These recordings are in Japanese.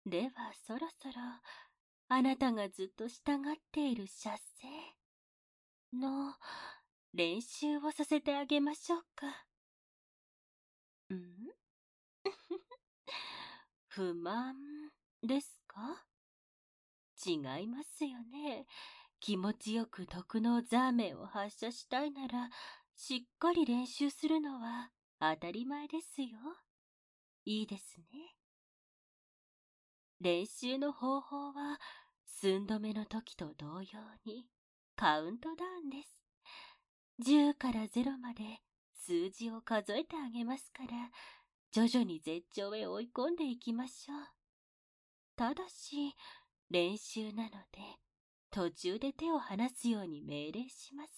ではそろそろ、あなたがずっと従っている射精の練習をさせてあげましょうか。ん不満ですか？違いますよね。気持ちよく毒のザーメンを発射したいなら、しっかり練習するのは当たり前ですよ。いいですね。練習の方法は、寸止めの時と同様に、カウントダウンです。10から0まで数字を数えてあげますから、徐々に絶頂へ追い込んでいきましょう。ただし、練習なので、途中で手を離すように命令します。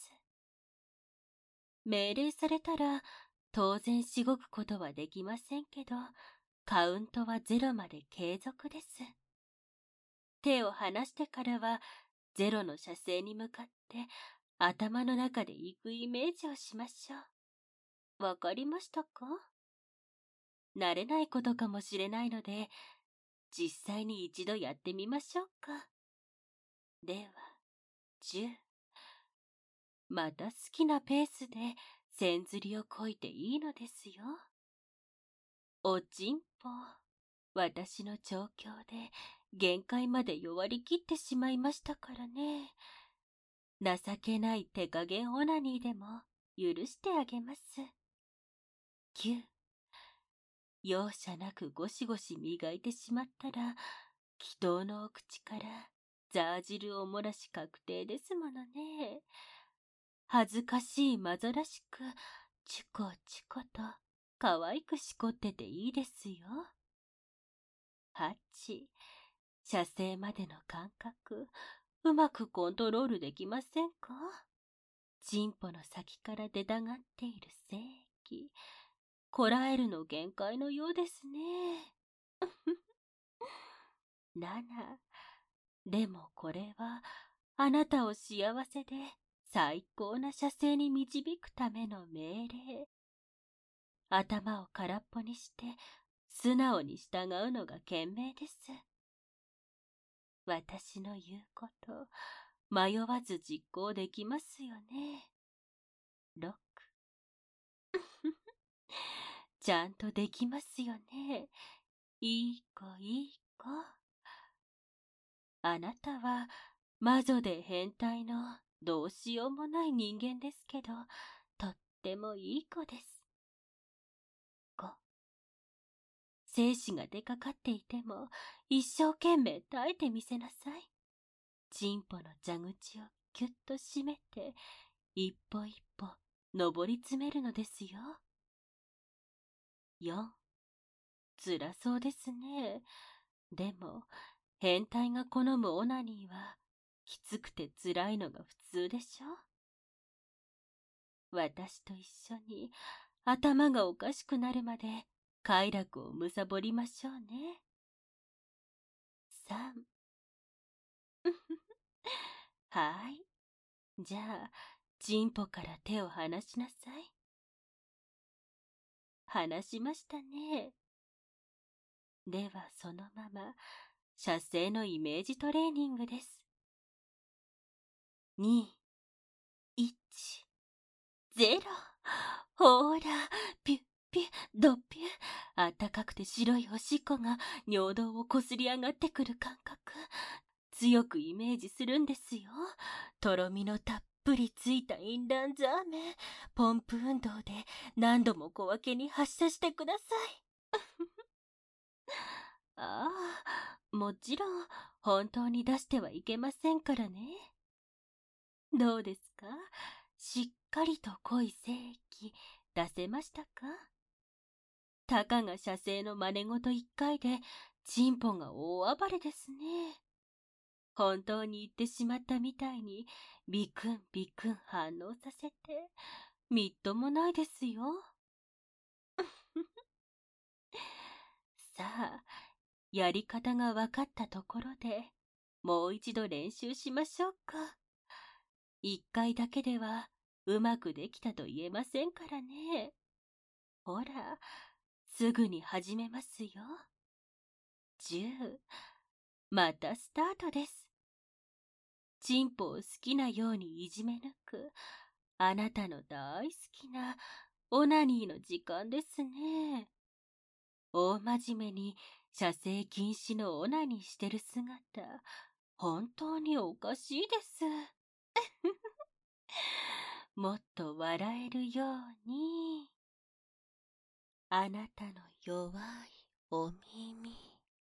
命令されたら、当然しごくことはできませんけど、カウントは0まで継続です。手を離してからは、0の射精に向かって頭の中で行くイメージをしましょう。わかりましたか？慣れないことかもしれないので、実際に一度やってみましょうか。では、10。また好きなペースで線ずりをこいていいのですよ。おちんぽ、私の調教で限界まで弱りきってしまいましたからね。情けない手加減オナニーでも許してあげます。9、容赦なくゴシゴシ磨いてしまったら、祈祷のお口からザー汁おもらし確定ですものね。恥ずかしいまざらしく、チュコチュコと可愛くしこってていいですよ。8、射精までの感覚、うまくコントロールできませんか？チンポの先から出たがっている精液、こらえるの限界のようですね。7、でもこれは、あなたを幸せで最高な射精に導くための命令。頭を空っぽにして、素直に従うのが賢明です。私の言うこと、迷わず実行できますよね。6、ちゃんとできますよね。いい子いい子。あなたは魔女で変態のどうしようもない人間ですけど、とってもいい子です。5、精子が出かかっていても一生懸命耐えてみせなさい。チンポの蛇口をキュッと締めて、一歩一歩登り詰めるのですよ。4、辛そうですね。でも、変態が好むオナニーは、きつくて辛いのが普通でしょ。私と一緒に頭がおかしくなるまで快楽をむさぼりましょうね。3、はい。じゃあ、チンポから手を離しなさい。離しましたね。ではそのまま、射精のイメージトレーニングです。2、1、0。ほーら、ピュッピュッ、ドピュッ。あったかくて白いおしっこが尿道をこすり上がってくる感覚。強くイメージするんですよ。とろみのたっぷりついたインランザーメン。ポンプ運動で何度も小分けに発射してください。ああ、もちろん本当に出してはいけませんからね。どうですか？しっかりと濃い精液出せましたか？たかが射精の真似事一回でチンポが大暴れですね。本当に言ってしまったみたいにビクンビクン反応させてみっともないですよ。さあ、やり方が分かったところでもう一度練習しましょうか。一回だけではうまくできたと言えませんからね。ほら、すぐに始めますよ。 10。またスタートです。チンポを好きなようにいじめ抜く、あなたの大好きなオナニーの時間ですね。大真面目に射精禁止のオナニーしてる姿、本当におかしいです。もっと笑えるように。あなたの弱いお耳。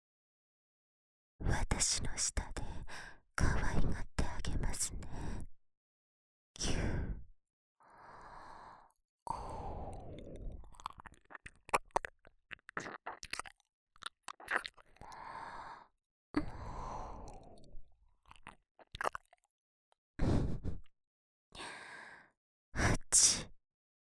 私の下で可愛がってあげますね。ぎゅー。8。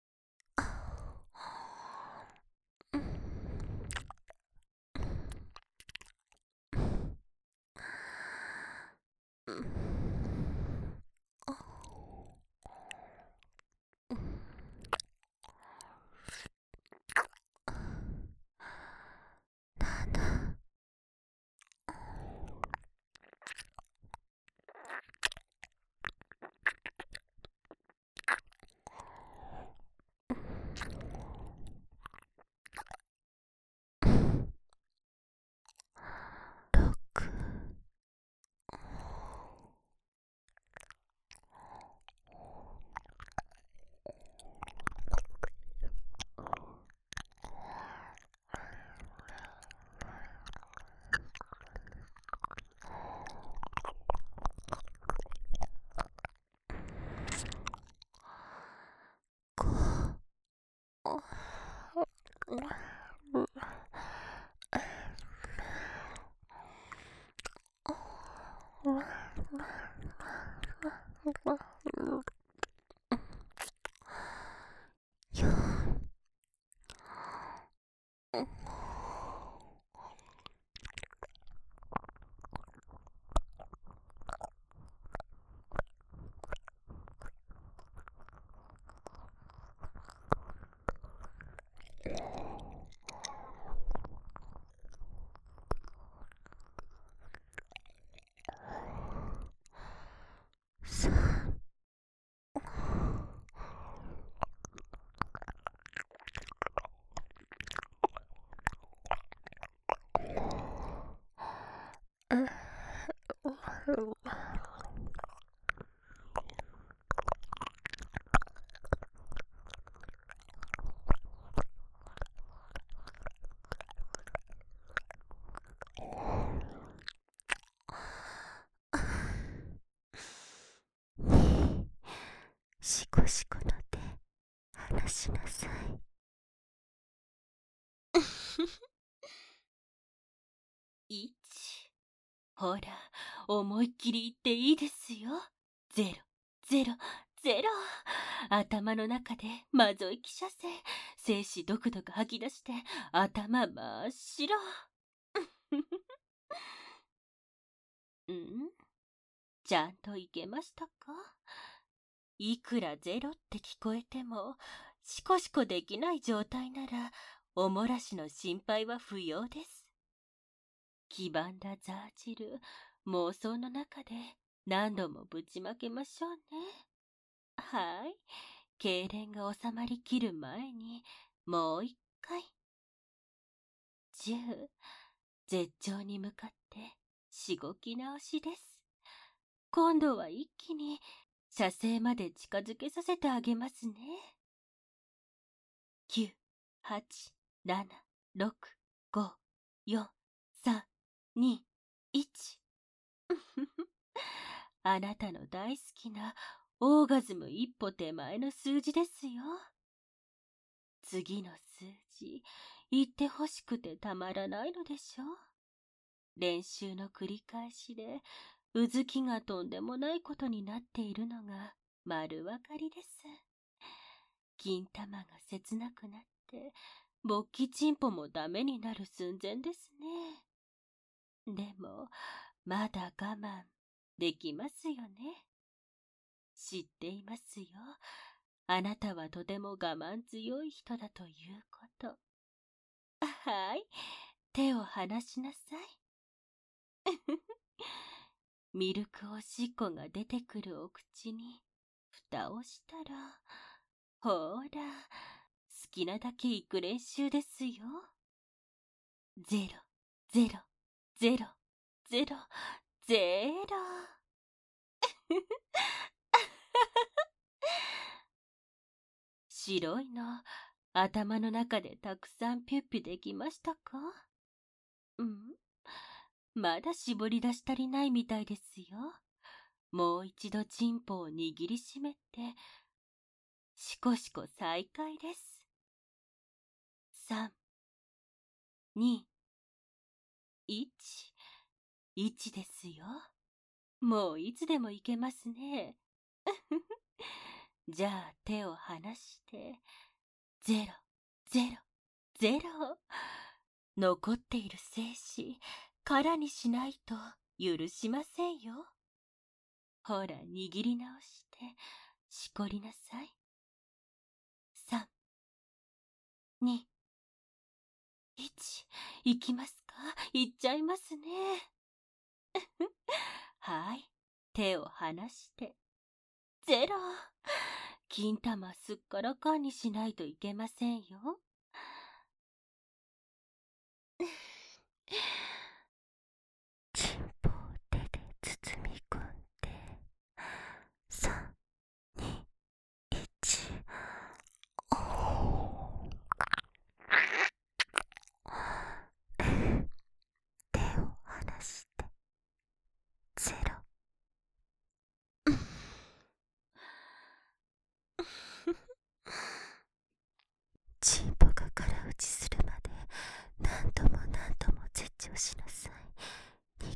しこしこの手、離しなさい。 1。ほら、思いっきり言っていいですよ。0、0、0。頭の中でマゾイキ射精、精子ドクドク吐き出して、頭真っ白。ん？ちゃんといけましたか？いくらゼロって聞こえても、シコシコできない状態なら、おもらしの心配は不要です。黄ばんだザー汁、妄想の中で何度もぶちまけましょうね。はい。痙攣が収まりきる前に、もう一回。10、絶頂に向かって、しごき直しです。今度は一気に、射精まで近づけさせてあげますね。9、8、7、6、5、4、3、2、1。あなたの大好きなオーガズム一歩手前の数字ですよ。次の数字、言ってほしくてたまらないのでしょう。練習の繰り返しで、うずきがとんでもないことになっているのが丸わかりです。金玉が切なくなって、勃起チンポもダメになる寸前ですね。でも、まだ我慢できますよね。知っていますよ。あなたはとても我慢強い人だということ。はい。手を離しなさい。 ミルクおしっこが出てくるお口に蓋をしたら、ほーら、好きなだけ行く練習ですよ。0、0、0、0、0。白いの、頭の中でたくさんピュッピュできましたか？まだ絞り出し足りないみたいですよ。もう一度チンポを握りしめて、しこしこ再開です。3、2、1、1ですよ。もういつでもいけますね。じゃあ手を離して、0、0、0。残っている精子、空にしないと許しませんよ。ほら、握り直して、しこりなさい。3、2、1、いきますか？いっちゃいますね。はい、手を離して。0。金玉すっからかんにしないといけませんよ。 チンポを手で包み込んで、3、2、1、おー。手を離して、0。チンポが空打ちするまで何度も何度も絶頂しなさい。握って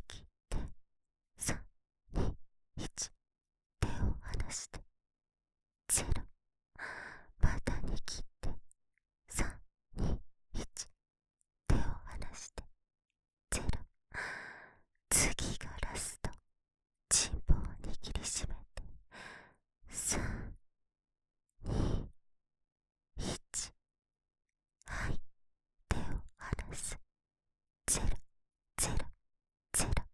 、3、2、1、手を離して、0。また握って、3、2、1、手を離して、0。次がラスト。チンポを握りしめて、3、2、1。はい、手を離す。0、0、0。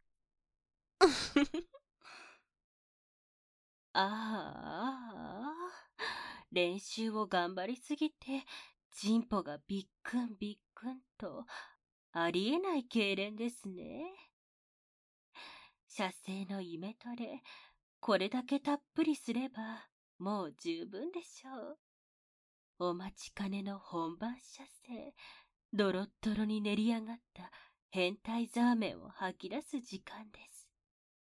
練習を頑張りすぎて、チンポがびっくんびっくんと、ありえない痙攣ですね。射精のイメトレ、これだけたっぷりすれば、もう十分でしょう。お待ちかねの本番射精、ドロッドロに練り上がった変態ザーメンを吐き出す時間です。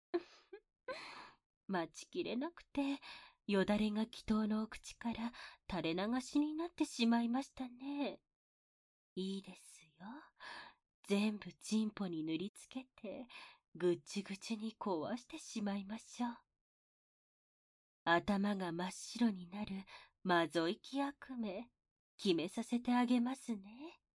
待ちきれなくて、よだれが祈祷のお口から垂れ流しになってしまいましたね。いいですよ。全部チンポに塗りつけて、ぐっちぐちに壊してしまいましょう。頭が真っ白になるマゾイキ悪名、決めさせてあげますね。